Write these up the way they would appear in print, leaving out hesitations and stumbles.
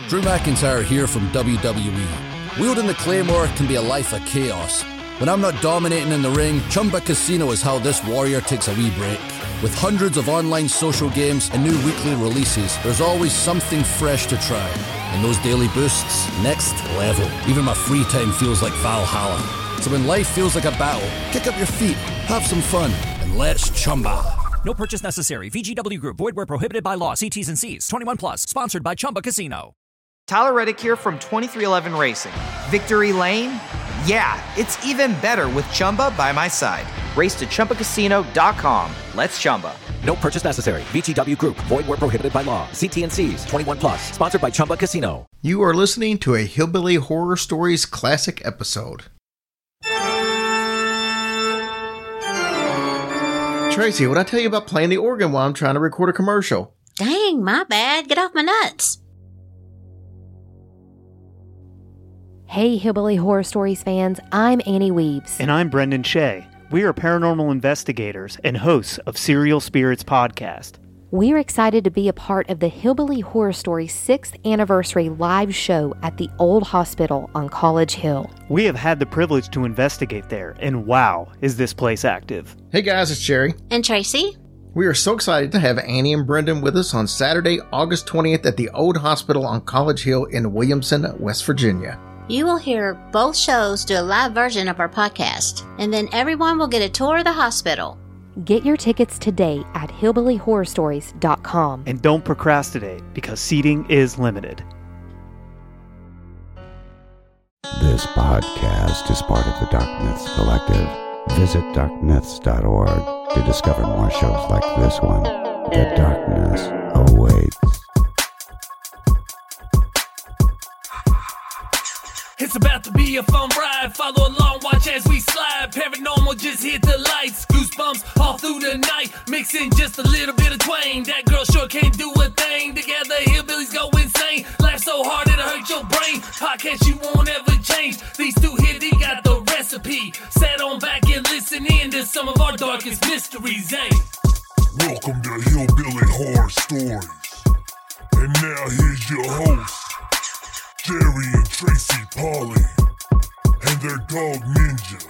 Drew McIntyre here from WWE. Wielding the Claymore can be a life of chaos. When I'm not dominating in the ring, Chumba Casino is how this warrior takes a wee break. With hundreds of online social games and new weekly releases, there's always something fresh to try. And those daily boosts, next level. Even my free time feels like Valhalla. So when life feels like a battle, kick up your feet, have some fun, and let's Chumba. No purchase necessary. VGW Group. Void where prohibited by law. See T's and C's. 21 plus. Sponsored by Chumba Casino. Tyler Reddick here from 2311 Racing. Victory Lane? Yeah, it's even better with Chumba by my side. Race to ChumbaCasino.com. Let's Chumba. No purchase necessary. VGW Group. Void where prohibited by law. See T's and C's. 21 plus. Sponsored by Chumba Casino. You are listening to a Hillbilly Horror Stories classic episode. Tracy, what'd I tell you about playing the organ while I'm trying to record a commercial? Dang, my bad. Get off my nuts. Hey, Hillbilly Horror Stories fans, I'm Annie Weaves. And I'm Brendan Shea. We are paranormal investigators and hosts of Serial Spirits Podcast. We're excited to be a part of the Hillbilly Horror Stories 6th anniversary live show at the Old Hospital on College Hill. We have had the privilege to investigate there, and wow, is this place active. Hey guys, it's Jerry. And Tracy. We are so excited to have Annie and Brendan with us on Saturday, August 20th at the Old Hospital on College Hill in Williamson, West Virginia. You will hear both shows do a live version of our podcast, and then everyone will get a tour of the hospital. Get your tickets today at hillbillyhorrorstories.com. And don't procrastinate, because seating is limited. This podcast is part of the Dark Myths Collective. Visit darkmyths.org to discover more shows like this one. The darkness awaits. It's about to be a fun ride. Follow along, watch as we slide. Paranormal just hit the lights. Goosebumps all through the night. Mixing just a little bit of twang. That girl sure can't do a thing. Together, hillbillies go insane. Laugh so hard it'll hurt your brain. Podcast you won't ever change. These two here, they got the recipe. Sit on back and listen in to some of our darkest mysteries, eh? Welcome to Hillbilly Horror Stories. And now here's your hosts, Jerry and Tracy Polly, and their dog Ninja.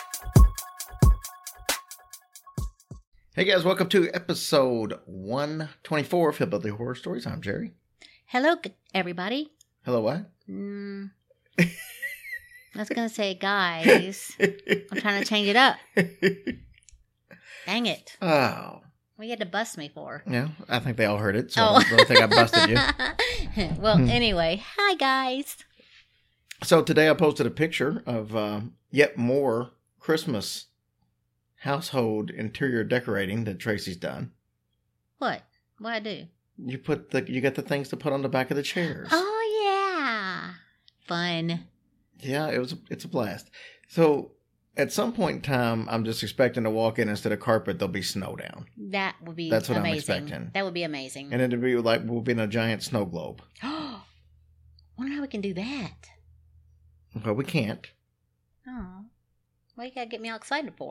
Hey guys, welcome to episode 124 of Hillbilly Horror Stories. I'm Jerry. Hello, everybody. Hello, what? I was going to say guys. I'm trying to change it up. Dang it. Oh. What you had to bust me for? Yeah, I think they all heard it, so I don't think I busted you. Well, anyway, hi guys. So today I posted a picture of yet more Christmas household interior decorating that Tracy's done. What? What'd I do? You got the things to put on the back of the chairs. Oh yeah, fun. Yeah, it's a blast. So at some point in time, I'm just expecting to walk in, instead of carpet, there'll be snow down. That would be That's what amazing. I'm expecting. That would be amazing. And it'd be like we'll be in a giant snow globe. Wonder how we can do that. Well, we can't. Oh, well, you gotta get me all excited for.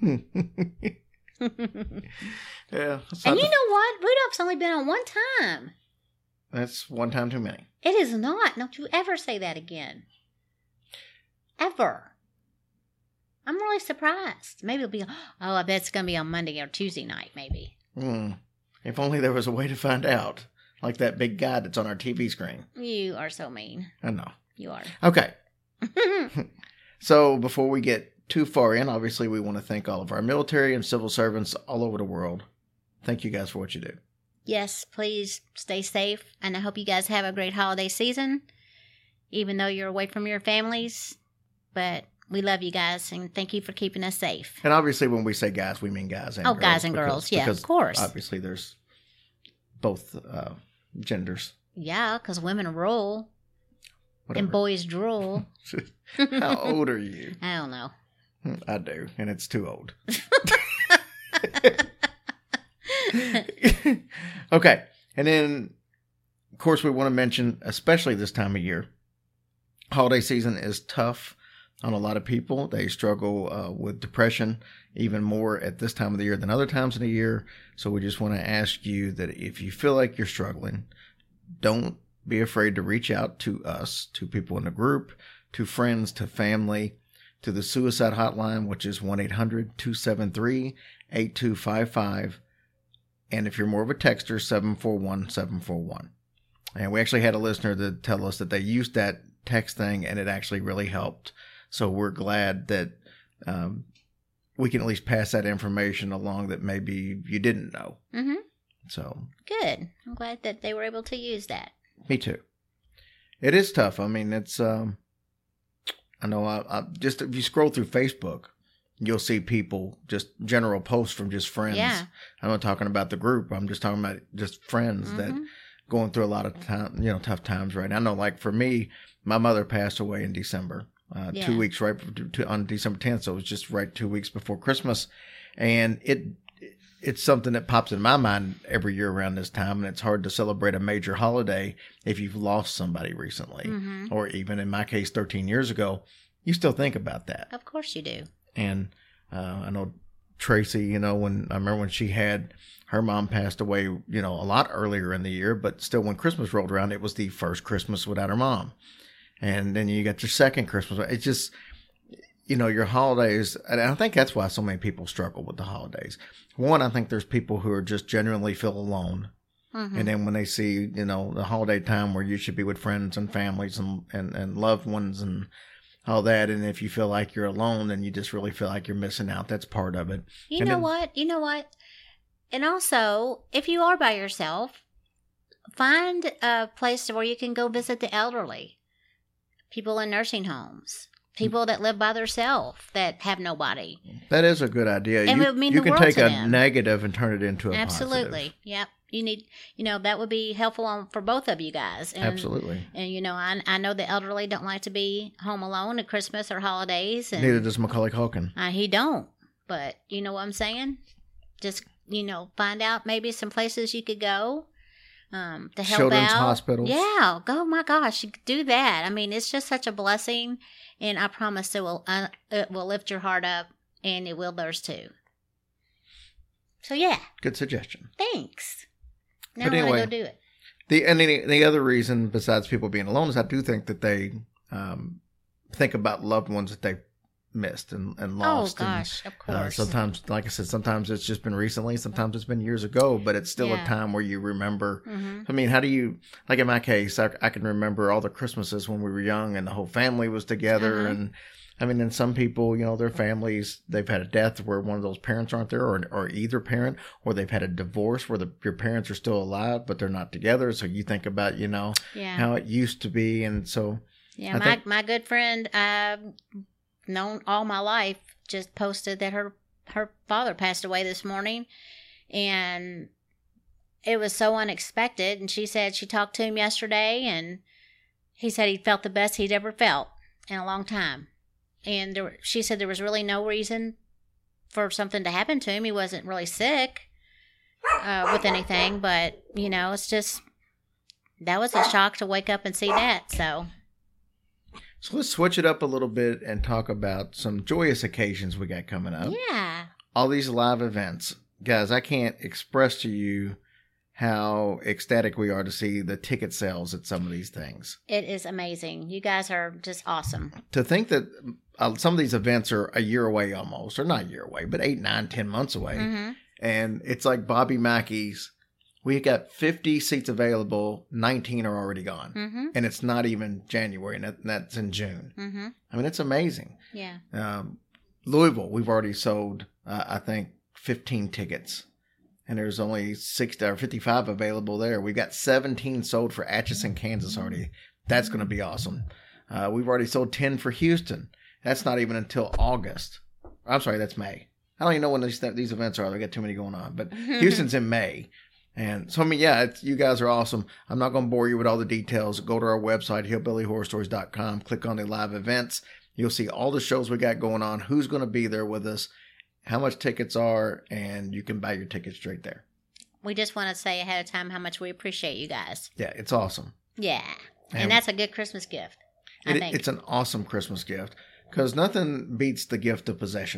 Yeah. And you know what? Rudolph's only been on one time. That's one time too many. It is not. Don't you ever say that again. Ever. I'm really surprised. Maybe it'll be, I bet it's going to be on Monday or Tuesday night, maybe. If only there was a way to find out. Like that big guy that's on our TV screen. You are so mean. I know. You are. Okay. So before we get too far in, obviously we want to thank all of our military and civil servants all over the world. Thank you guys for what you do. Yes, please stay safe. And I hope you guys have a great holiday season. Even though you're away from your families. But we love you guys, and thank you for keeping us safe. And obviously, when we say guys, we mean guys and girls. Oh, guys and girls, yeah, because of course. Obviously, there's both genders. Yeah, because women rule, Whatever. and boys drool. How old are you? I don't know. I do, and it's too old. Okay, and then, of course, we want to mention, especially this time of year, holiday season is tough on a lot of people. They struggle with depression even more at this time of the year than other times in the year. So we just want to ask you that if you feel like you're struggling, don't be afraid to reach out to us, to people in the group, to friends, to family, to the suicide hotline, which is 1-800-273-8255. And if you're more of a texter, 741-741. And we actually had a listener that tell us that they used that text thing and it actually really helped. So we're glad that we can at least pass that information along that maybe you didn't know. Mm-hmm. So good. I'm glad that they were able to use that. Me too. It is tough. I mean, it's I know I just, if you scroll through Facebook, you'll see people, just general posts from just friends. Yeah. I'm not talking about the group. I'm just talking about just friends that going through a lot of time, tough times right now. I know, like for me, my mother passed away in December, 2 weeks on December 10th. So it was just right 2 weeks before Christmas. And it's something that pops in my mind every year around this time. And it's hard to celebrate a major holiday if you've lost somebody recently, or even in my case, 13 years ago, you still think about that. Of course you do. And I know Tracy, I remember when she had her mom passed away, a lot earlier in the year, but still when Christmas rolled around, it was the first Christmas without her mom. And then you got your second Christmas. It's just, your holidays, and I think that's why so many people struggle with the holidays. One, I think there's people who are just genuinely feel alone. And then when they see, the holiday time where you should be with friends and families and loved ones and all that, and if you feel like you're alone, then you just really feel like you're missing out. That's part of it. You know what? And also, if you are by yourself, find a place where you can go visit the elderly, people in nursing homes, people that live by themselves that have nobody. That is a good idea. And you can take a negative and turn it into a Absolutely. positive. Yep. You need, that would be helpful for both of you guys. And, Absolutely. And, I know the elderly don't like to be home alone at Christmas or holidays. And neither does Macaulay Culkin. He don't. But you know what I'm saying? Just, find out maybe some places you could go to help Children's out. hospitals. Yeah. Oh, my gosh. You could do that. I mean, it's just such a blessing. And I promise it will lift your heart up, and it will theirs too. So, yeah. Good suggestion. Thanks. Now But I anyway, want to go do it. The other reason, besides people being alone, is I do think that they think about loved ones that they've missed and lost. Oh, gosh, of course. Sometimes, like I said, sometimes it's just been recently, sometimes it's been years ago, but it's still a time where you remember. I mean, how do you, like in my case, I can remember all the Christmases when we were young and the whole family was together. And I mean, and some people, their families, they've had a death where one of those parents aren't there, or either parent, or they've had a divorce where your parents are still alive, but they're not together. So you think about, how it used to be. And so. Yeah, my good friend I've known all my life just posted that her father passed away this morning. And it was so unexpected. And she said she talked to him yesterday, and he said he felt the best he'd ever felt in a long time. And she said there was really no reason for something to happen to him. He wasn't really sick with anything, but, it's just, that was a shock to wake up and see that, So let's switch it up a little bit and talk about some joyous occasions we got coming up. Yeah. All these live events. Guys, I can't express to you how ecstatic we are to see the ticket sales at some of these things. It is amazing. You guys are just awesome. To think that some of these events are a year away almost, or not a year away, but 8, 9, 10 months away. And it's like Bobby Mackey's. We got 50 seats available, 19 are already gone. And it's not even January, and that's in June. I mean, it's amazing. Yeah. Louisville, we've already sold, I think, 15 tickets. And there's only 60 or 55 available there. We've got 17 sold for Atchison, Kansas already. That's going to be awesome. We've already sold 10 for Houston. That's not even until August. I'm sorry, that's May. I don't even know when these events are. They got too many going on. But Houston's in May. And so, I mean, yeah, you guys are awesome. I'm not going to bore you with all the details. Go to our website, hillbillyhorrorstories.com. Click on the live events. You'll see all the shows we got going on, who's going to be there with us, how much tickets are, and you can buy your tickets straight there. We just want to say ahead of time how much we appreciate you guys. Yeah, it's awesome. Yeah. And that's a good Christmas gift, I think. It's an awesome Christmas gift because nothing beats the gift of possession.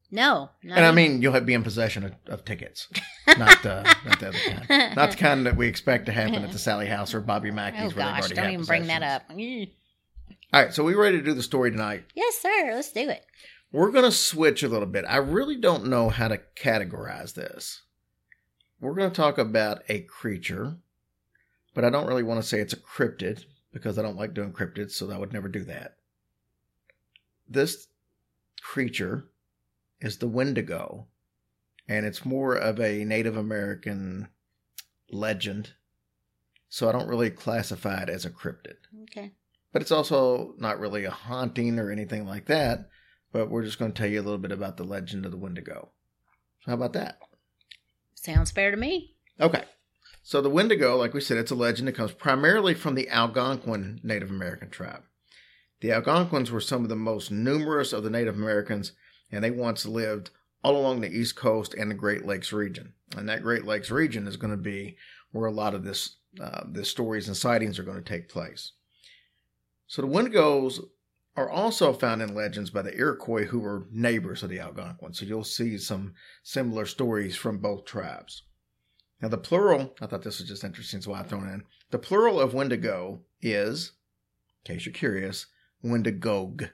No. And I mean, you'll be in possession of tickets. Not the other kind. Not the kind that we expect to happen at the Sally House or Bobby Mackey's. Oh, gosh. Don't even bring that up. All right. So we ready to do the story tonight? Yes, sir. Let's do it. We're going to switch a little bit. I really don't know how to categorize this. We're going to talk about a creature, but I don't really want to say it's a cryptid because I don't like doing cryptids, so I would never do that. This creature is the Wendigo, and it's more of a Native American legend, so I don't really classify it as a cryptid. Okay. But it's also not really a haunting or anything like that. But we're just going to tell you a little bit about the legend of the Wendigo. So how about that? Sounds fair to me. Okay. So the Wendigo, like we said, it's a legend that comes primarily from the Algonquin Native American tribe. The Algonquins were some of the most numerous of the Native Americans, and they once lived all along the East Coast and the Great Lakes region. And that Great Lakes region is going to be where a lot of this stories and sightings are going to take place. So the Wendigos are also found in legends by the Iroquois, who were neighbors of the Algonquins. So you'll see some similar stories from both tribes. Now the plural, I thought this was just interesting, so I throw it in. The plural of Wendigo is, in case you're curious, Wendigogue.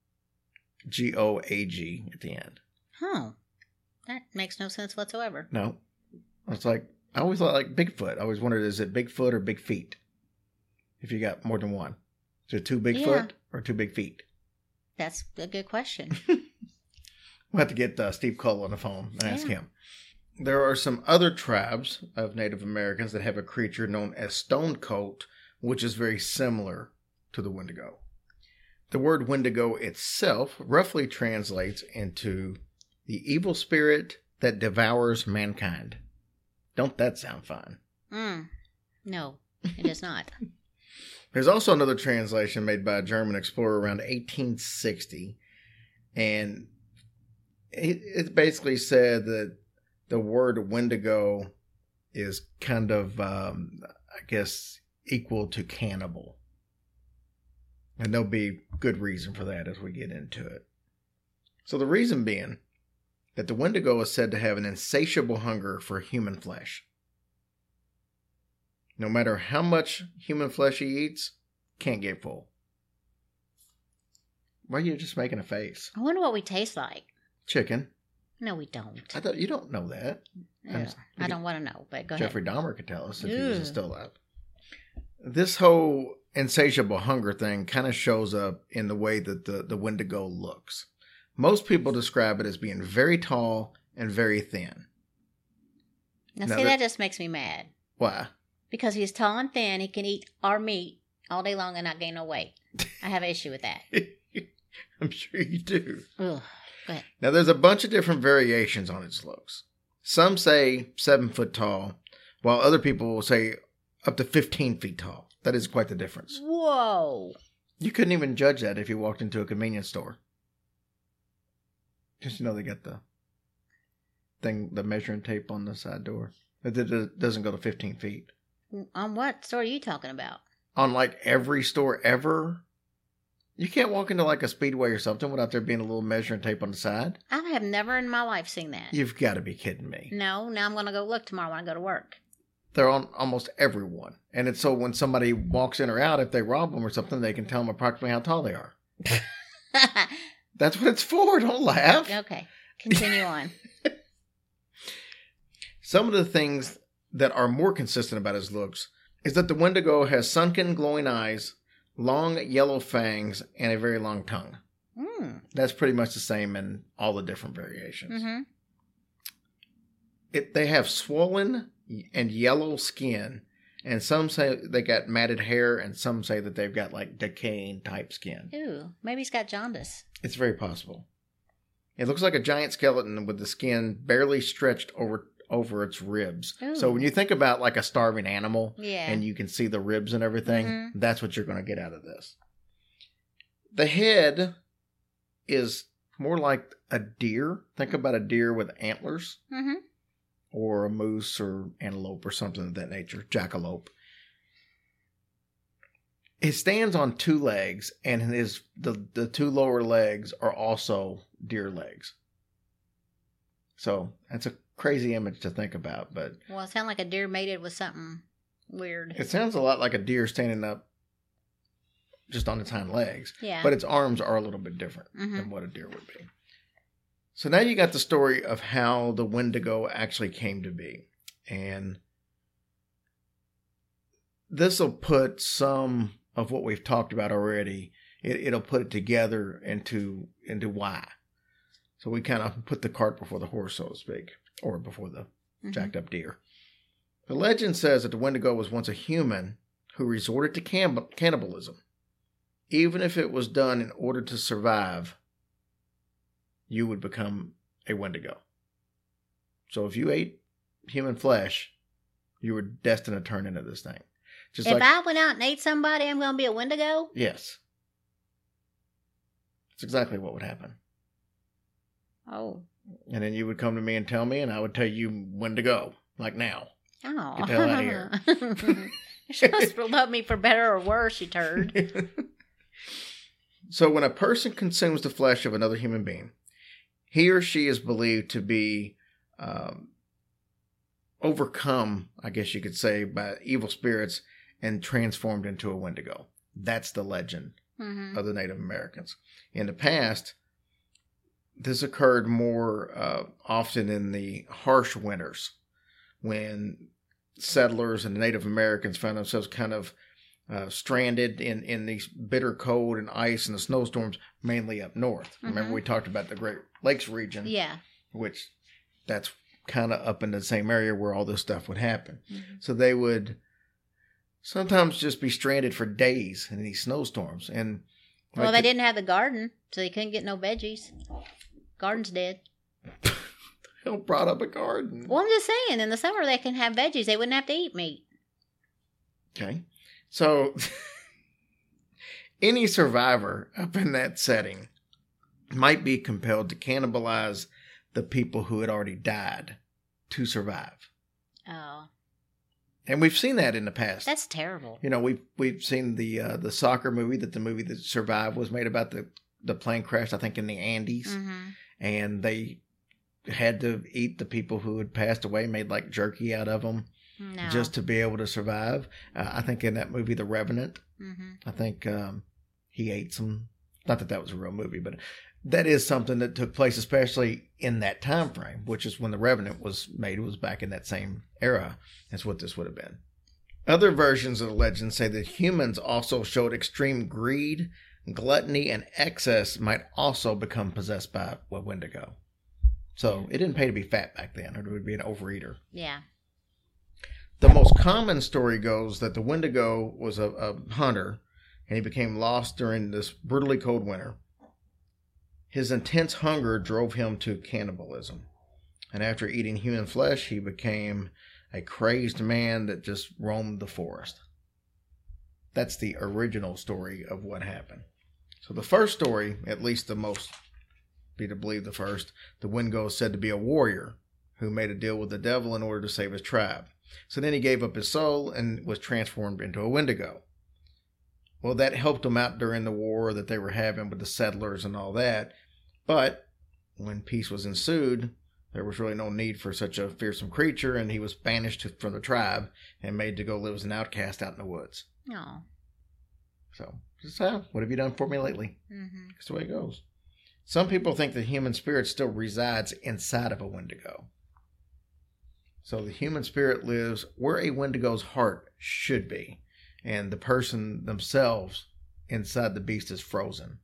G-O-A-G at the end. Huh. That makes no sense whatsoever. No. It's like, I always thought like Bigfoot. I always wondered, is it Bigfoot or Big Feet? If you got more than one. Is it two Bigfoot or two big feet? That's a good question. We'll have to get Steve Cole on the phone and ask him. There are some other tribes of Native Americans that have a creature known as Stonecoat, which is very similar to the Wendigo. The word Wendigo itself roughly translates into the evil spirit that devours mankind. Don't that sound fun? No, it is not. There's also another translation made by a German explorer around 1860, and it basically said that the word Wendigo is kind of, I guess, equal to cannibal. And there'll be good reason for that as we get into it. So the reason being that the Wendigo is said to have an insatiable hunger for human flesh. No matter how much human flesh he eats, can't get full. Why are you just making a face? I wonder what we taste like. Chicken. No, we don't. I thought you don't know that. I don't want to know, but go Jeffrey ahead. Dahmer could tell us if he was still alive. This whole insatiable hunger thing kind of shows up in the way that the Wendigo looks. Most people describe it as being very tall and very thin. Now see, that just makes me mad. Why? Because he's tall and thin, he can eat our meat all day long and not gain no weight. I have an issue with that. I'm sure you do. Ugh. Go ahead. Now, there's a bunch of different variations on its looks. Some say 7 foot tall, while other people will say up to 15 feet tall. That is quite the difference. Whoa. You couldn't even judge that if you walked into a convenience store. Just they got the measuring tape on the side door. It doesn't go to 15 feet. On what store are you talking about? On like every store ever. You can't walk into like a Speedway or something without there being a little measuring tape on the side. I have never in my life seen that. You've got to be kidding me. No, now I'm going to go look tomorrow when I go to work. They're on almost everyone. And it's so when somebody walks in or out, if they rob them or something, they can tell them approximately how tall they are. That's what it's for. Don't laugh. Okay. Continue on. Some of the things that are more consistent about his looks is that the Wendigo has sunken, glowing eyes, long yellow fangs, and a very long tongue. That's pretty much the same in all the different variations. Mm-hmm. They have swollen and yellow skin, and some say they got matted hair, and some say that they've got like decaying type skin. Ooh, maybe he's got jaundice. It's very possible. It looks like a giant skeleton with the skin barely stretched over its ribs. Ooh. So when you think about like a starving animal, yeah, and you can see the ribs and everything, that's what you're going to get out of this. The head is more like a deer. Think about a deer with antlers. Mm-hmm. Or a moose or antelope or something of that nature. Jackalope. It stands on 2 legs, and the 2 lower legs are also deer legs. So that's a crazy image to think about. But Well, it sounded like a deer mated with something weird. it sounds a lot like a deer standing up just on its hind legs. Yeah. But its arms are a little bit different than what a deer would be. So now you got the story of how the Wendigo actually came to be. And this will put some of what we've talked about already, it'll put it together into why. So we kind of put the cart before the horse, so to speak, or before the jacked up deer. The legend says that the Wendigo was once a human who resorted to cannibalism. Even if it was done in order to survive, you would become a Wendigo. So if you ate human flesh, you were destined to turn into this thing. Just if I went out and ate somebody, I'm going to be a Wendigo? Yes. That's exactly what would happen. Oh. And then you would come to me and tell me, and I would tell you when to go, like now. Oh. Get the hell out of here. You're supposed to love me for better or worse, you turd. So when a person consumes the flesh of another human being, he or she is believed to be overcome, I guess you could say, by evil spirits and transformed into a Wendigo. That's the legend of the Native Americans. In the past, this occurred more often in the harsh winters when settlers and Native Americans found themselves kind of stranded in these bitter cold and ice and the snowstorms, mainly up north. Remember we talked about the Great Lakes region? Yeah. Which that's kind of up in the same area where all this stuff would happen. So they would sometimes just be stranded for days in these snowstorms. And well, they didn't have the garden, so they couldn't get no veggies. Garden's dead. Who brought up a garden? Well, I'm just saying, in the summer they can have veggies. They wouldn't have to eat meat. Okay. So any survivor up in that setting might be compelled to cannibalize the people who had already died to survive. Oh. And we've seen that in the past. That's terrible. You know, we've seen the soccer movie that Survive was made about the plane crash, I think in the Andes. And they had to eat the people who had passed away, made like jerky out of them just to be able to survive. I think in that movie, The Revenant, I think he ate some, not that was a real movie, but that is something that took place, especially in that time frame, which is when The Revenant was made. It was back in that same era as what this would have been. Other versions of the legend say that humans also showed extreme greed, gluttony, and excess might also become possessed by a Wendigo. So it didn't pay to be fat back then, or it would be an overeater. Yeah. The most common story goes that the Wendigo was a hunter, and he became lost during this brutally cold winter. His intense hunger drove him to cannibalism. And after eating human flesh, he became a crazed man that just roamed the forest. That's the original story of what happened. So the first story, at least the most be to believe the first, the Wendigo is said to be a warrior who made a deal with the devil in order to save his tribe. So then he gave up his soul and was transformed into a Wendigo. Well, that helped him out during the war that they were having with the settlers and all that. But when peace was ensued, there was really no need for such a fearsome creature, and he was banished from the tribe and made to go live as an outcast out in the woods. Oh. So, just what have you done for me lately? That's the way it goes. Some people think the human spirit still resides inside of a Wendigo. So the human spirit lives where a Wendigo's heart should be, and the person themselves inside the beast is frozen.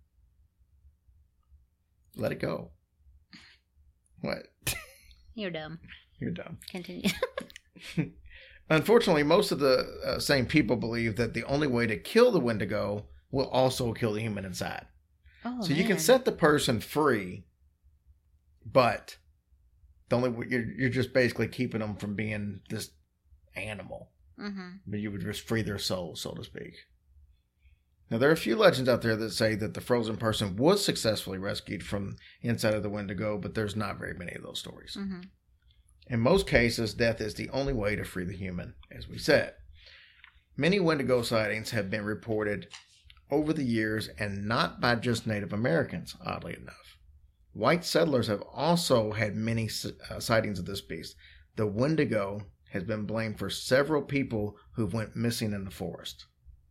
Let it go. What? You're dumb. You're dumb. Continue. Unfortunately, most of the same people believe that the only way to kill the Wendigo will also kill the human inside. Oh, so you can set the person free, but the only you're just basically keeping them from being this animal. But you would just free their soul, so to speak. Now, there are a few legends out there that say that the frozen person was successfully rescued from inside of the Wendigo, but there's not very many of those stories. In most cases, death is the only way to free the human, as we said. Many Wendigo sightings have been reported over the years, and not by just Native Americans, oddly enough. White settlers have also had many sightings of this beast. The Wendigo has been blamed for several people who went missing in the forest.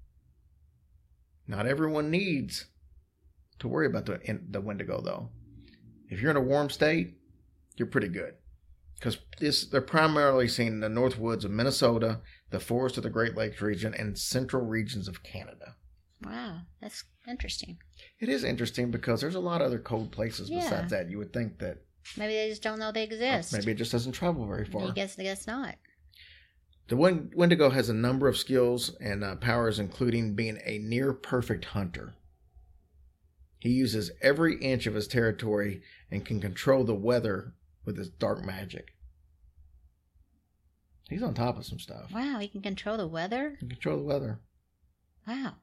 Not everyone needs to worry about the Wendigo, though. If you're in a warm state, you're pretty good. Because they're primarily seen in the north woods of Minnesota, the forest of the Great Lakes region, and central regions of Canada. Wow, that's interesting. It is interesting because there's a lot of other cold places besides that. You would think that... Maybe they just don't know they exist. Maybe it just doesn't travel very far. I guess not. The Wendigo has a number of skills and powers, including being a near-perfect hunter. He uses every inch of his territory and can control the weather with his dark magic. He's on top of some stuff. Wow, he can control the weather? He can control the weather. Wow.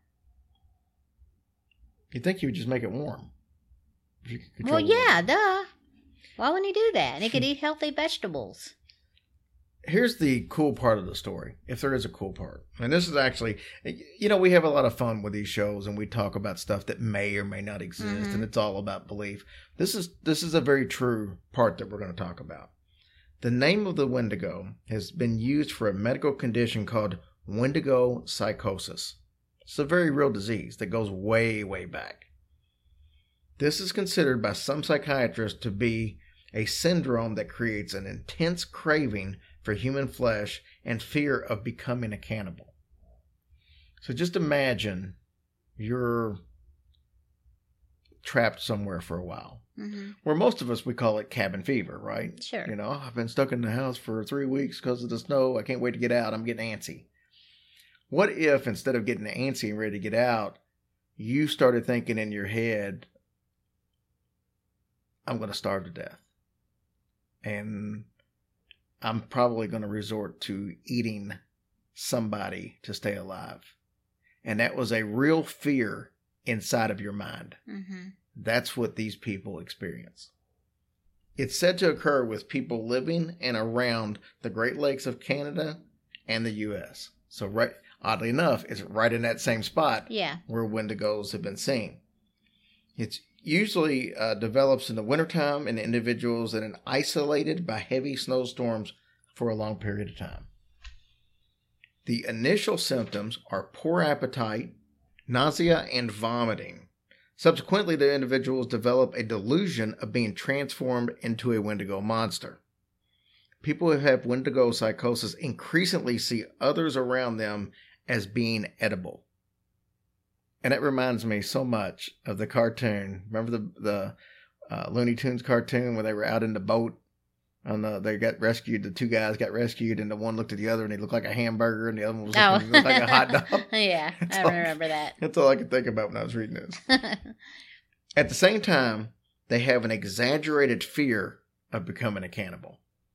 You'd think he would just make it warm. Well, yeah, duh. Why wouldn't he do that? And he could eat healthy vegetables. Here's the cool part of the story, if there is a cool part. And this is actually, we have a lot of fun with these shows, and we talk about stuff that may or may not exist, and it's all about belief. This is a very true part that we're going to talk about. The name of the Wendigo has been used for a medical condition called Wendigo psychosis. It's a very real disease that goes way, way back. This is considered by some psychiatrists to be a syndrome that creates an intense craving for human flesh and fear of becoming a cannibal. So just imagine you're trapped somewhere for a while. Mm-hmm. Where most of us, we call it cabin fever, right? Sure. I've been stuck in the house for 3 weeks because of the snow. I can't wait to get out. I'm getting antsy. What if instead of getting antsy and ready to get out, you started thinking in your head, I'm going to starve to death. And I'm probably going to resort to eating somebody to stay alive. And that was a real fear inside of your mind. Mm-hmm. That's what these people experience. It's said to occur with people living and around the Great Lakes of Canada and the U.S. So oddly enough, it's right in that same spot where Wendigos have been seen. It's usually develops in the wintertime in individuals that are isolated by heavy snowstorms for a long period of time. The initial symptoms are poor appetite, nausea, and vomiting. Subsequently, the individuals develop a delusion of being transformed into a Wendigo monster. People who have Wendigo psychosis increasingly see others around them as being edible. And that reminds me so much of the cartoon. Remember the Looney Tunes cartoon where they were out in the boat and they got rescued. The two guys got rescued, and the one looked at the other and he looked like a hamburger, and the other one was looked like a hot dog. Yeah, I remember that. That's all I could think about when I was reading this. At the same time, they have an exaggerated fear of becoming a cannibal.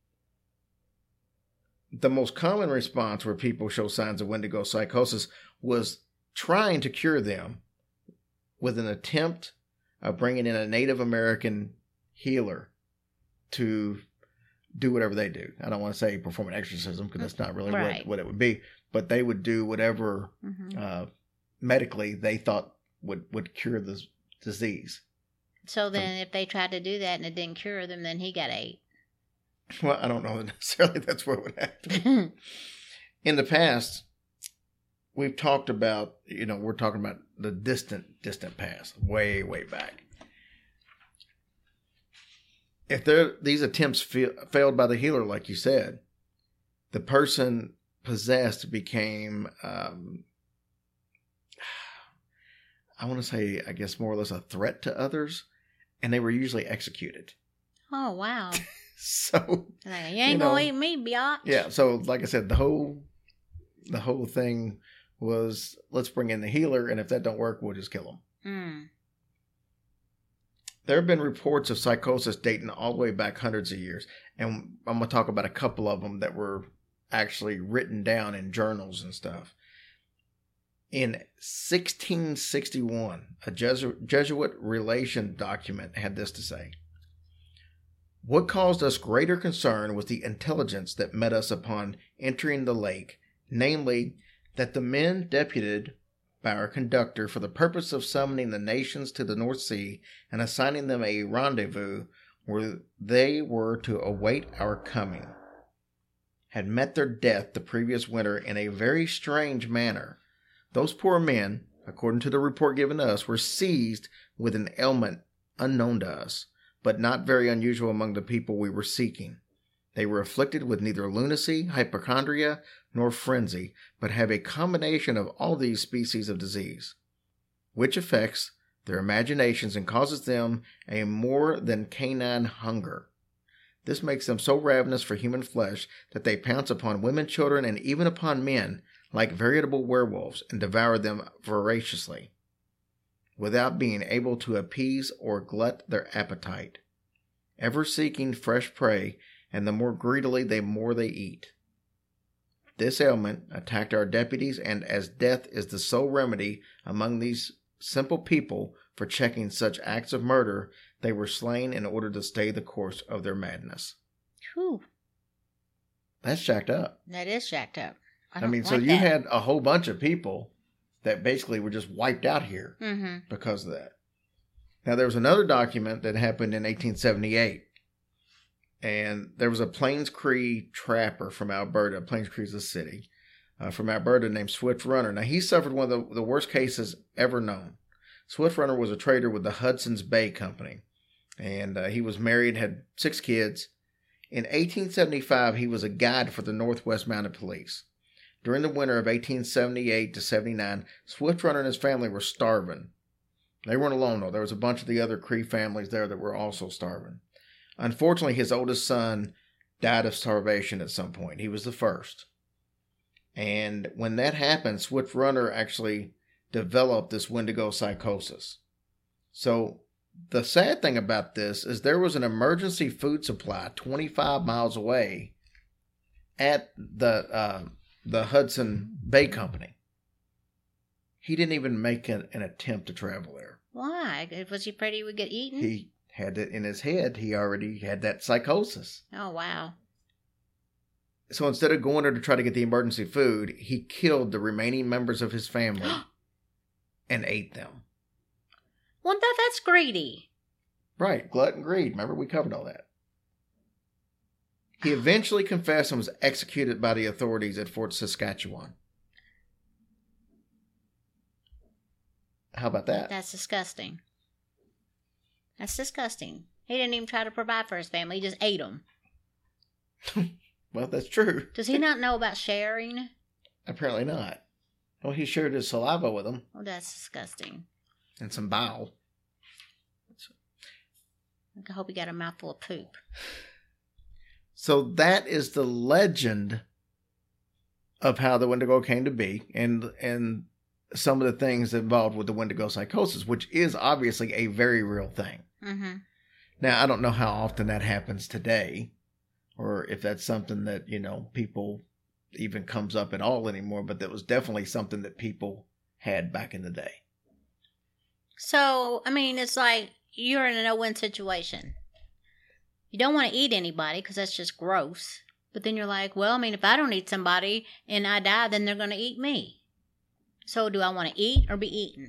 The most common response where people show signs of Wendigo psychosis was trying to cure them with an attempt of bringing in a Native American healer to do whatever they do. I don't want to say perform an exorcism because that's not really what it would be, but they would do whatever medically they thought would cure the disease. So then if they tried to do that and it didn't cure them, then he got ate. Well, I don't know necessarily that's what would happen. In the past, we've talked about, we're talking about the distant past, way, way back. If these attempts failed by the healer, like you said, the person possessed became, I want to say, I guess more or less a threat to others, and they were usually executed. Oh, wow. So like, you ain't gonna eat me, biatch. Yeah, so like I said, the whole thing was, let's bring in the healer, and if that don't work, we'll just kill him. There have been reports of psychosis dating all the way back hundreds of years, and I'm going to talk about a couple of them that were actually written down in journals and stuff. In 1661, a Jesuit relation document had this to say: "What caused us greater concern was the intelligence that met us upon entering the lake, namely, that the men deputed by our conductor for the purpose of summoning the nations to the North Sea and assigning them a rendezvous where they were to await our coming, had met their death the previous winter in a very strange manner. Those poor men, according to the report given to us, were seized with an ailment unknown to us, but not very unusual among the people we were seeking. They were afflicted with neither lunacy, hypochondria, nor frenzy, but have a combination of all these species of disease, which affects their imaginations and causes them a more than canine hunger. This makes them so ravenous for human flesh that they pounce upon women, children, and even upon men like veritable werewolves and devour them voraciously, without being able to appease or glut their appetite, ever seeking fresh prey, and the more greedily the more they eat. This ailment attacked our deputies, and as death is the sole remedy among these simple people for checking such acts of murder, they were slain in order to stay the course of their madness. Whew. That's jacked up. That is jacked up. So you had a whole bunch of people that basically were just wiped out here because of that. Now, there was another document that happened in 1878. And there was a Plains Cree trapper from Alberta. Plains Cree is a city from Alberta named Swift Runner. Now, he suffered one of the worst cases ever known. Swift Runner was a trader with the Hudson's Bay Company. And he was married, had 6 kids. In 1875, he was a guide for the Northwest Mounted Police. During the winter of 1878 to 79, Swift Runner and his family were starving. They weren't alone, though. There was a bunch of the other Cree families there that were also starving. Unfortunately, his oldest son died of starvation at some point. He was the first. And when that happened, Swift Runner actually developed this Wendigo psychosis. So the sad thing about this is there was an emergency food supply 25 miles away at the Hudson Bay Company. He didn't even make an attempt to travel there. Why? Was he afraid he would get eaten? He had it in his head. He already had that psychosis. Oh, wow. So instead of going there to try to get the emergency food, he killed the remaining members of his family and ate them. Well, that's greedy. Right. Glut and greed. Remember, we covered all that. He eventually confessed and was executed by the authorities at Fort Saskatchewan. How about that? That's disgusting. That's disgusting. He didn't even try to provide for his family. He just ate them. Well, that's true. Does he not know about sharing? Apparently not. Well, he shared his saliva with them. Oh, that's disgusting. And some bile. I hope he got a mouthful of poop. So that is the legend of how the Wendigo came to be, and some of the things involved with the Wendigo psychosis, which is obviously a very real thing. Mm-hmm. Now, I don't know how often that happens today, or if that's something that, people even comes up at all anymore, but that was definitely something that people had back in the day. So, it's like you're in a no-win situation. You don't want to eat anybody because that's just gross. But then you're like, well, if I don't eat somebody and I die, then they're going to eat me. So do I want to eat or be eaten?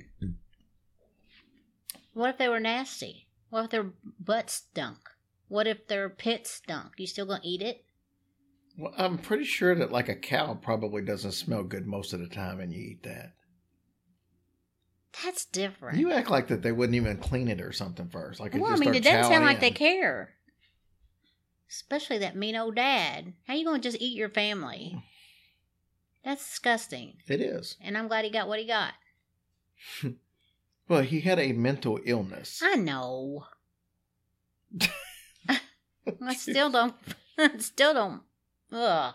What if they were nasty? What if their butt stunk? What if their pit stunk? You still going to eat it? Well, I'm pretty sure that like a cow probably doesn't smell good most of the time and you eat that. That's different. You act like that they wouldn't even clean it or something first. Like it doesn't sound like they care. Especially that mean old dad. How you going to just eat your family? That's disgusting. It is. And I'm glad he got what he got. Well, he had a mental illness. I know. I still don't. Ugh.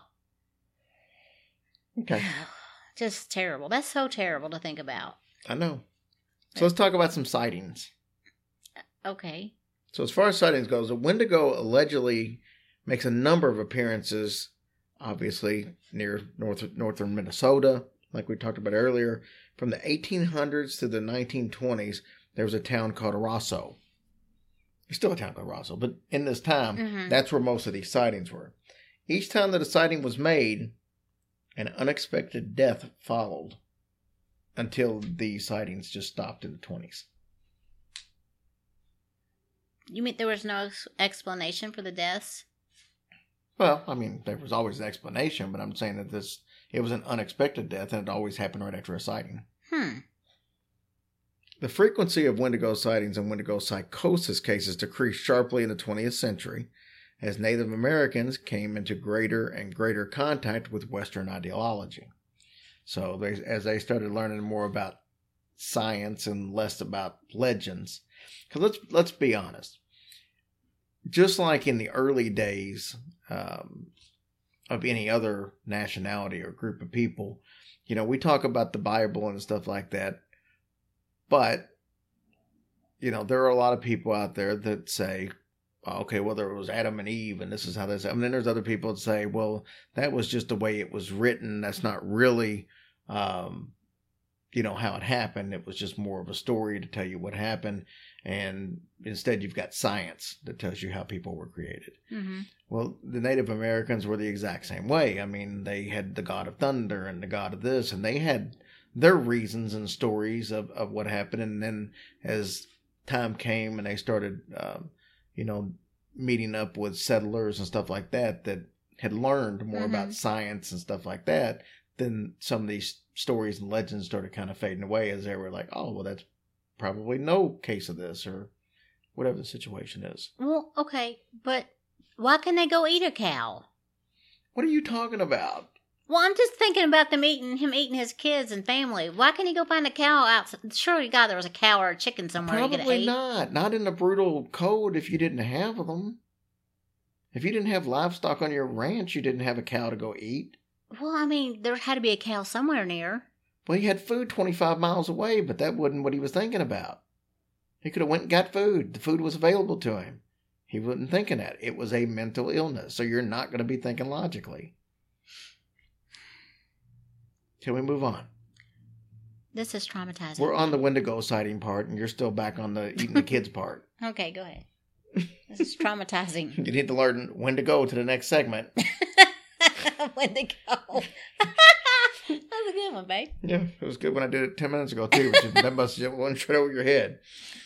Okay. Just terrible. That's so terrible to think about. I know. So let's talk about some sightings. Okay. So as far as sightings goes, a Wendigo allegedly makes a number of appearances, obviously, near northern Minnesota, like we talked about earlier. From the 1800s to the 1920s, there was a town called Rosso. There's still a town called Rosso, but in this time, that's where most of these sightings were. Each time that a sighting was made, an unexpected death followed. until the sightings just stopped in the 20s. You mean there was no explanation for the deaths? Well, I mean, there was always an explanation, but I'm saying that it was an unexpected death, and it always happened right after a sighting. The frequency of Wendigo sightings and Wendigo psychosis cases decreased sharply in the 20th century as Native Americans came into greater and greater contact with Western ideology. So as they started learning more about science and less about legends. Because let's be honest. Just like in the early days of any other nationality or group of people, you know, we talk about the Bible and stuff like that. But, you know, there are a lot of people out there that say, okay, well, there was Adam and Eve, and this is how this happened. And then there's other people that say, well, that was just the way it was written. That's not really, you know, how it happened. It was just more of a story to tell you what happened. And instead, you've got science that tells you how people were created. Mm-hmm. Well, the Native Americans were the exact same way. I mean, they had the god of thunder and the god of this, and they had their reasons and stories of what happened. And then as time came and they started, you know, meeting up with settlers and stuff like that had learned more about science and stuff like that, then some of these stories and legends started kind of fading away as they were like, oh, well, that's probably no case of this or whatever the situation is. Well, okay, but why can they go eat a cow? What are you talking about? Well, I'm just thinking about him eating his kids and family. Why can't he go find a cow outside? Surely, God, there was a cow or a chicken somewhere. Probably not. Not in the brutal code if you didn't have them. If you didn't have livestock on your ranch, you didn't have a cow to go eat. Well, I mean, there had to be a cow somewhere near. Well, he had food 25 miles away, but that wasn't what he was thinking about. He could have went and got food. The food was available to him. He wasn't thinking that. It was a mental illness, so you're not going to be thinking logically. Can we move on? This is traumatizing. We're on the Wendigo sighting part, and you're still back on the eating the kids part. Okay, go ahead. This is traumatizing. You need to learn when to go to the next segment. When to go. That was a good one, babe. Yeah, it was good when I did it 10 minutes ago, too. That must have went straight over your head.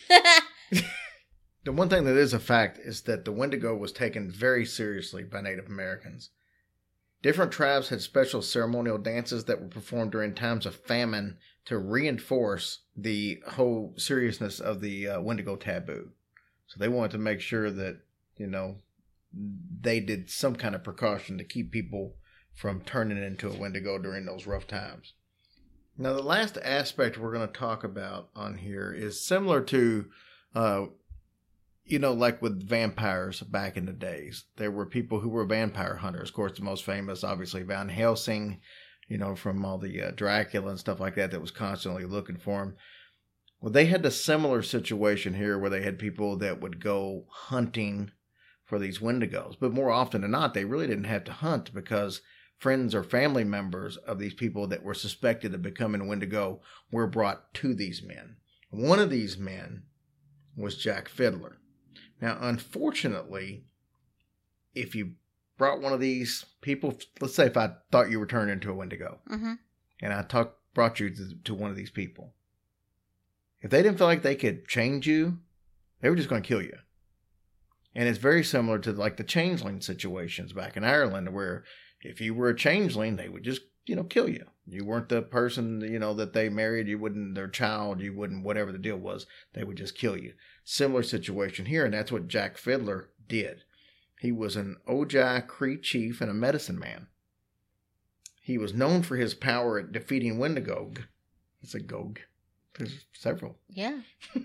The one thing that is a fact is that the Wendigo was taken very seriously by Native Americans. Different tribes had special ceremonial dances that were performed during times of famine to reinforce the whole seriousness of the Wendigo taboo. So they wanted to make sure that, you know, they did some kind of precaution to keep people from turning into a Wendigo during those rough times. Now, the last aspect we're going to talk about on here is similar to, you know, like with vampires back in the days. There were people who were vampire hunters. Of course, the most famous, obviously, Van Helsing, you know, from all the Dracula and stuff like that was constantly looking for him. Well, they had a similar situation here where they had people that would go hunting for these Wendigos. But more often than not, they really didn't have to hunt because friends or family members of these people that were suspected of becoming Wendigo were brought to these men. One of these men was Jack Fiddler. Now, unfortunately, if you brought one of these people, let's say if I thought you were turned into a Wendigo, and I brought you to one of these people, if they didn't feel like they could change you, they were just going to kill you. And it's very similar to like the changeling situations back in Ireland, where if you were a changeling, they would just, you know, kill you. You weren't the person, you know, that they married. You wouldn't, their child, you wouldn't, whatever the deal was, they would just kill you. Similar situation here, and that's what Jack Fiddler did. He was an Ojai Cree chief and a medicine man. He was known for his power at defeating Wendigo. It's a Gog. There's several. Yeah.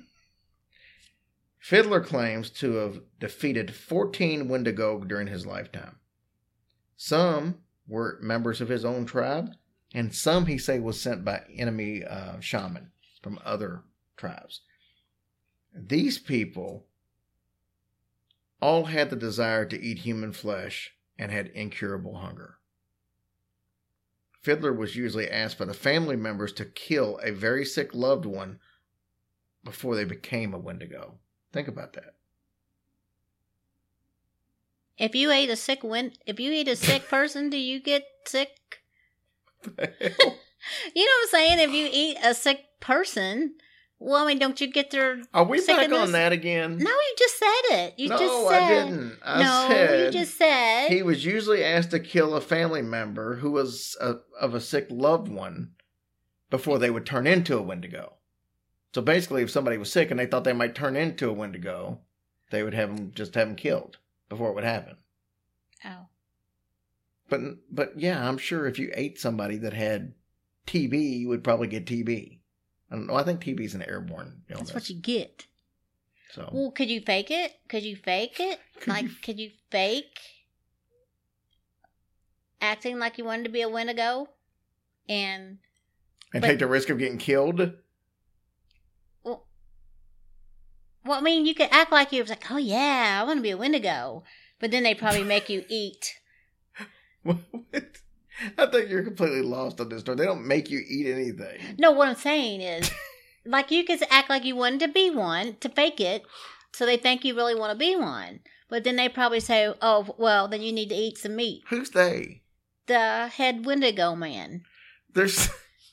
Fiddler claims to have defeated 14 Wendigo during his lifetime. Some were members of his own tribe, and some, he say, was sent by enemy shaman from other tribes. These people all had the desire to eat human flesh and had incurable hunger. Fiddler was usually asked by the family members to kill a very sick loved one before they became a Wendigo. Think about that. If you ate a sick person, do you get sick? The hell? You know what I'm saying? If you eat a sick person, well, I mean, don't you get their Are we back sickness? on that again? No, you just said it. You No, just said. I didn't. I said you just said. he was usually asked to kill a family member who was of a sick loved one before they would turn into a Wendigo. So basically, if somebody was sick and they thought they might turn into a Wendigo, they would have him killed before it would happen. Oh. But yeah, I'm sure if you ate somebody that had TB, you would probably get TB. I don't know. I think TB is an airborne illness. That's what you get. So. Well, could you fake it? Could you fake acting like you wanted to be a Wendigo? And take the risk of getting killed? Well, I mean, you could act like you was like, oh yeah, I want to be a Wendigo. But then they probably make you eat. What? I think you're completely lost on this story. They don't make you eat anything. No, what I'm saying is, like, you could act like you wanted to be one, to fake it, so they think you really want to be one. But then they probably say, oh, well, then you need to eat some meat. Who's they? The head Wendigo man. There's...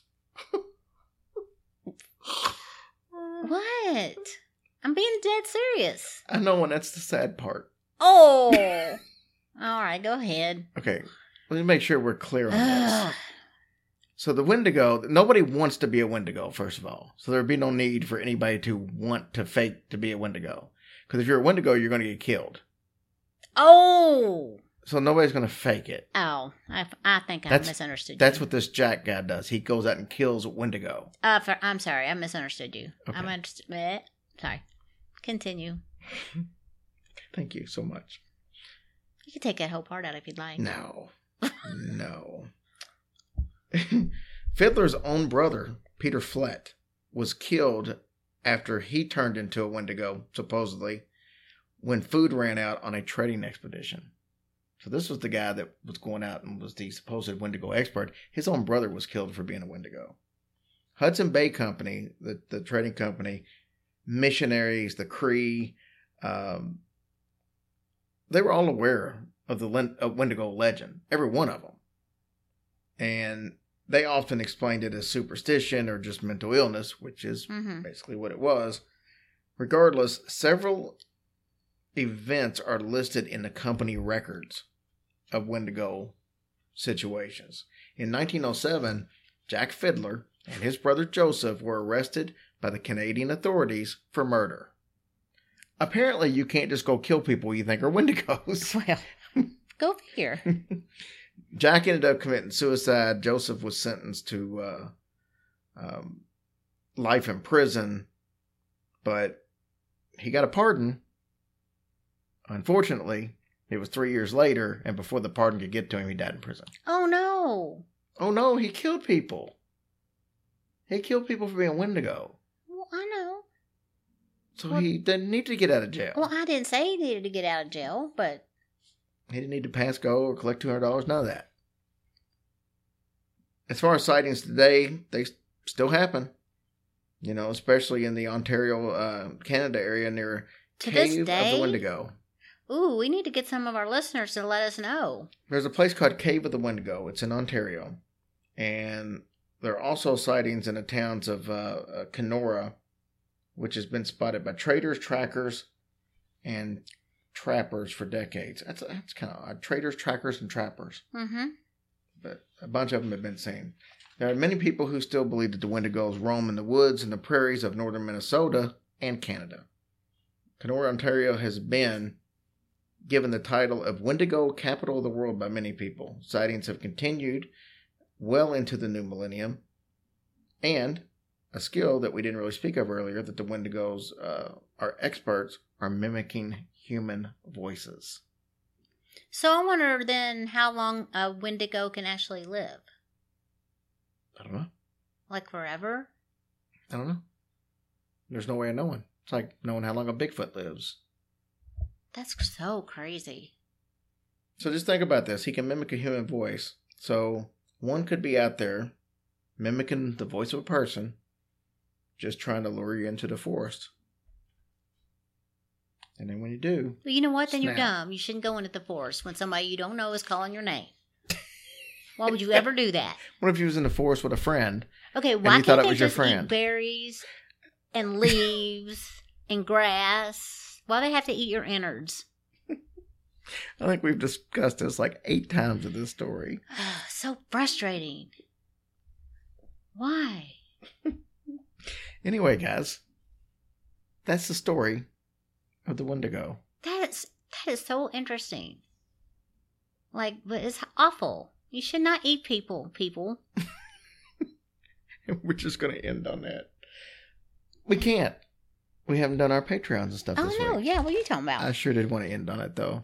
What? I'm being dead serious. I know, and that's the sad part. Oh! All right, go ahead. Okay, let me make sure we're clear on this. So the Wendigo, nobody wants to be a Wendigo, first of all. So there'd be no need for anybody to want to fake to be a Wendigo. Because if you're a Wendigo, you're going to get killed. Oh! So nobody's going to fake it. Oh, I think I misunderstood you. That's what this Jack guy does. He goes out and kills Wendigo. I'm sorry, I misunderstood you. Okay. Sorry. Continue. Thank you so much. You can take that whole part out if you'd like. No. Fiddler's own brother, Peter Flett, was killed after he turned into a Wendigo, supposedly, when food ran out on a trading expedition. So this was the guy that was going out and was the supposed Wendigo expert. His own brother was killed for being a Wendigo. Hudson Bay Company, the trading company, missionaries, the Cree, they were all aware of the Wendigo legend, every one of them. And they often explained it as superstition or just mental illness, which is basically what it was. Regardless, several events are listed in the company records of Wendigo situations. In 1907, Jack Fiddler and his brother Joseph were arrested by the Canadian authorities for murder. Apparently, you can't just go kill people you think are Wendigos. Well, go figure. Jack ended up committing suicide. Joseph was sentenced to life in prison, but he got a pardon. Unfortunately, it was 3 years later, and before the pardon could get to him, he died in prison. Oh, no. Oh, no, he killed people. He killed people for being Wendigo. Well, I know. So he didn't need to get out of jail. Well, I didn't say he needed to get out of jail, but... He didn't need to pass go or collect $200, none of that. As far as sightings today, they still happen. You know, especially in the Ontario, Canada area near Cave of the Wendigo. Ooh, we need to get some of our listeners to let us know. There's a place called Cave of the Wendigo. It's in Ontario. And there are also sightings in the towns of Kenora, which has been spotted by traders, trackers, and trappers for decades. That's kind of odd. Traders, trackers, and trappers. Mm-hmm. But a bunch of them have been seen. There are many people who still believe that the Wendigos roam in the woods and the prairies of northern Minnesota and Canada. Kenora, Ontario has been given the title of Wendigo Capital of the World by many people. Sightings have continued well into the new millennium. And a skill that we didn't really speak of earlier, that the Wendigos are experts, are mimicking human voices. So I wonder then how long a Wendigo can actually live. I don't know. Like forever? I don't know. There's no way of knowing. It's like knowing how long a Bigfoot lives. That's so crazy. So just think about this. He can mimic a human voice. So one could be out there mimicking the voice of a person, just trying to lure you into the forest. And then when you do... Well, you know what? Then you're dumb. You shouldn't go into the forest when somebody you don't know is calling your name. Why would you ever do that? What if you was in the forest with a friend? Okay, and why you thought can't it they was your just friend? eat berries and leaves and grass? Why do they have to eat your innards? I think we've discussed this like 8 times in this story. So frustrating. Why? Anyway, guys, that's the story of the Wendigo. That is so interesting. Like, but it's awful. You should not eat people. We're just going to end on that. We can't. We haven't done our Patreons and stuff this week. Oh, no. Yeah, what are you talking about? I sure did want to end on it, though.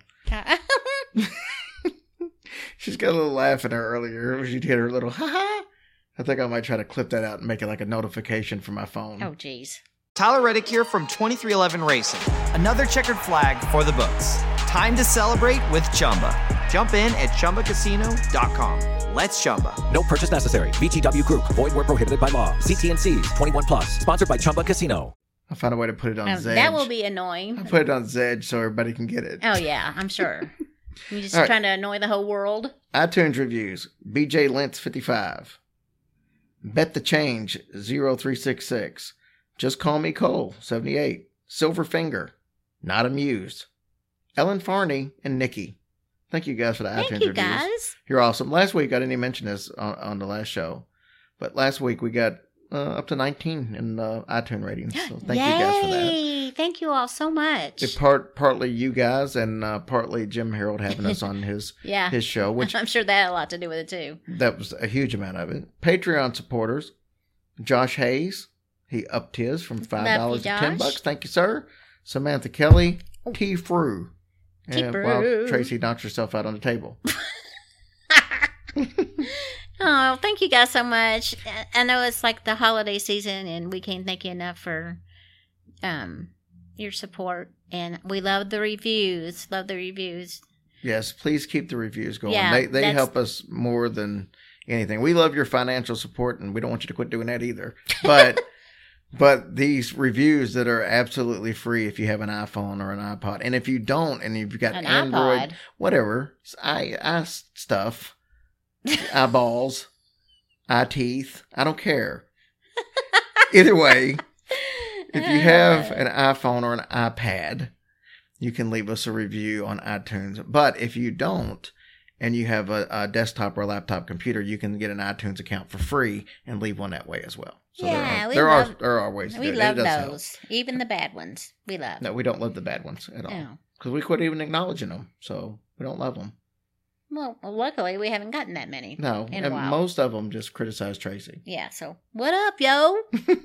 She's got a little laugh in her earlier. She did her little ha-ha. I think I might try to clip that out and make it like a notification for my phone. Oh, jeez. Tyler Reddick here from 2311 Racing. Another checkered flag for the books. Time to celebrate with Chumba. Jump in at ChumbaCasino.com. Let's Chumba. No purchase necessary. VGW Group. Void where prohibited by law. CTNCs. 21 plus. Sponsored by Chumba Casino. I'll find a way to put it on Zedge. That will be annoying. I'll put it on Zedge so everybody can get it. Oh, yeah, I'm sure. You're just All right. trying to annoy the whole world. iTunes reviews. BJ Lentz 55. Bet the Change 0366. Just Call Me Cole 78. Silverfinger. Not Amused. Ellen Farney and Nikki. Thank you guys for the Thank iTunes you, reviews. guys. You're awesome. Last week, I didn't even mention this on the last show, but last week we got up to 19 in iTunes ratings. So thank you guys for that. Yay! Thank you all so much. It's partly you guys and partly Jim Harold having us on his show, which I'm sure that had a lot to do with it too. that was a huge amount of it. Patreon supporters, Josh Hayes, he upped his from $5 to $10. Thank you, sir. Samantha Kelly, T. Frew. While Tracy knocks herself out on the table. Oh, thank you guys so much. I know it's like the holiday season, and we can't thank you enough for your support. And we love the reviews. Love the reviews. Yes, please keep the reviews going. Yeah, they help us more than anything. We love your financial support, and we don't want you to quit doing that either. But but these reviews that are absolutely free if you have an iPhone or an iPod, and if you don't, and if you've got An Android, iPod. whatever, eye stuff, eyeballs, eye teeth, I don't care. Either way, if you have an iPhone or an iPad, you can leave us a review on iTunes. But if you don't, and you have a desktop or a laptop computer, you can get an iTunes account for free and leave one that way as well. So there are ways to do it. We love It does those. help. Even the bad ones. We love. No, we don't love the bad ones at all. No. Because we quit even acknowledging them. So we don't love them. Well, luckily, we haven't gotten that many. No, in a and while. most of them just criticize Tracy. Yeah, so what up, yo?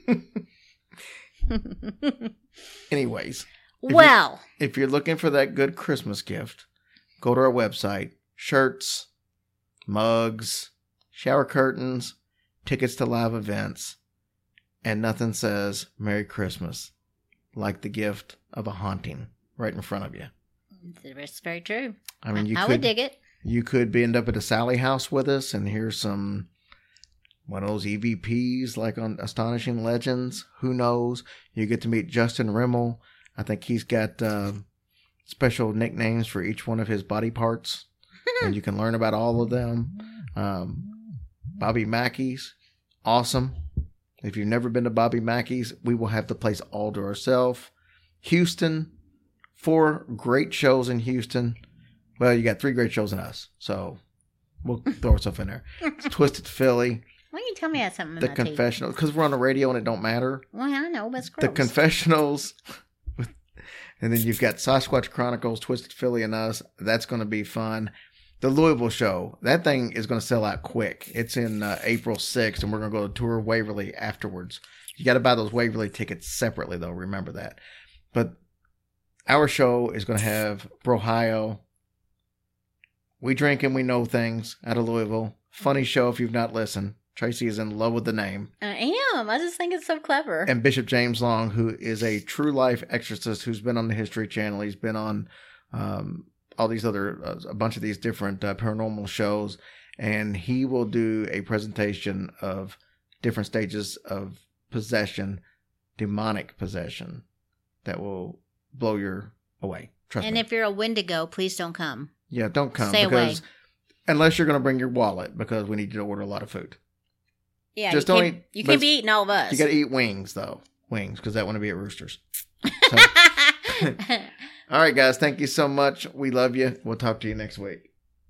Anyways. If you're looking for that good Christmas gift, go to our website. Shirts, mugs, shower curtains, tickets to live events, and nothing says Merry Christmas like the gift of a haunting right in front of you. It's very true. I mean, I would dig it. You could end up at a Sally house with us, and here's one of those EVPs like on Astonishing Legends. Who knows? You get to meet Justin Rimmel. I think he's got special nicknames for each one of his body parts. And you can learn about all of them. Bobby Mackey's, awesome. If you've never been to Bobby Mackey's, we will have the place all to ourselves. Houston, 4 great shows in Houston. Well, you got 3 great shows in us, so we'll throw stuff in there. Twisted Philly. Why don't you tell me I had something in The my teeth? Confessionals, because we're on the radio and it don't matter. Well, I know, but it's gross. The Confessionals. And then you've got Sasquatch Chronicles, Twisted Philly, and us. That's going to be fun. The Louisville show, that thing is going to sell out quick. It's in April 6th, and we're going to go to tour Waverly afterwards. You got to buy those Waverly tickets separately, though. Remember that. But our show is going to have Brohio. We drink and we know things out of Louisville. Funny show if you've not listened. Tracy is in love with the name. I am. I just think it's so clever. And Bishop James Long, who is a true life exorcist who's been on the History Channel. He's been on all these other, a bunch of these different paranormal shows. And he will do a presentation of different stages of possession, demonic possession, that will blow you away. Trust me. And if you're a Wendigo, please don't come. Yeah, don't come. Stay because away. Unless you're going to bring your wallet because we need you to order a lot of food. Yeah, just you can't be eating all of us. You got to eat wings, though. Wings, because that want to be at Roosters. So. All right, guys. Thank you so much. We love you. We'll talk to you next week.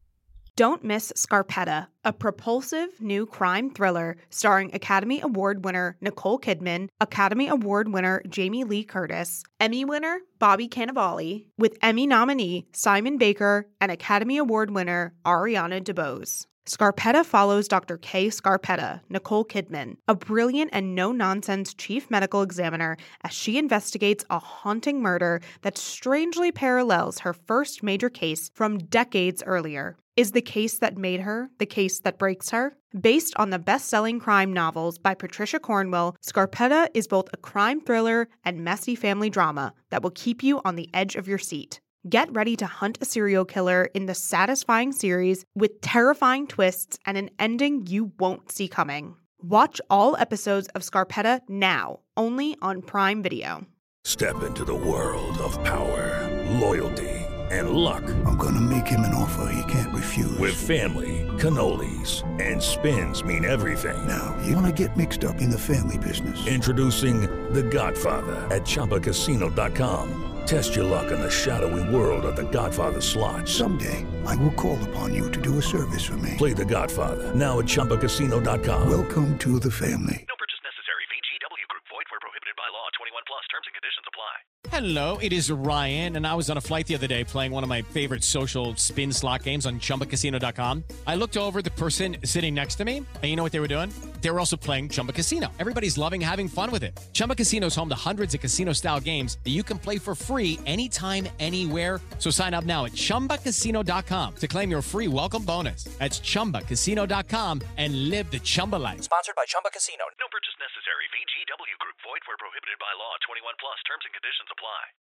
Don't miss Scarpetta, a propulsive new crime thriller starring Academy Award winner Nicole Kidman, Academy Award winner Jamie Lee Curtis, Emmy winner Bobby Cannavale, with Emmy nominee Simon Baker and Academy Award winner Ariana DeBose. Scarpetta follows Dr. Kay Scarpetta, Nicole Kidman, a brilliant and no-nonsense chief medical examiner, as she investigates a haunting murder that strangely parallels her first major case from decades earlier. Is the case that made her the case that breaks her? Based on the best-selling crime novels by Patricia Cornwell, Scarpetta is both a crime thriller and messy family drama that will keep you on the edge of your seat. Get ready to hunt a serial killer in the satisfying series with terrifying twists and an ending you won't see coming. Watch all episodes of Scarpetta now, only on Prime Video. Step into the world of power, loyalty, and luck. I'm gonna make him an offer he can't refuse. With family, cannolis, and spins mean everything. Now, you wanna get mixed up in the family business. Introducing The Godfather at ChumbaCasino.com. Test your luck in the shadowy world of The Godfather slot. Someday, I will call upon you to do a service for me. Play The Godfather, now at ChumbaCasino.com. Welcome to the family. No purchase necessary. VGW Group. Void where prohibited by law. 21 plus. Terms and conditions apply. Hello, it is Ryan, and I was on a flight the other day playing one of my favorite social spin slot games on ChumbaCasino.com. I looked over at the person sitting next to me, and you know what they were doing? They were also playing Chumba Casino. Everybody's loving having fun with it. Chumba Casino is home to hundreds of casino-style games that you can play for free anytime, anywhere. So sign up now at ChumbaCasino.com to claim your free welcome bonus. That's ChumbaCasino.com and live the Chumba life. Sponsored by Chumba Casino. No purchase necessary. VGW Group. Void where prohibited by law. 21 plus. Terms and conditions apply.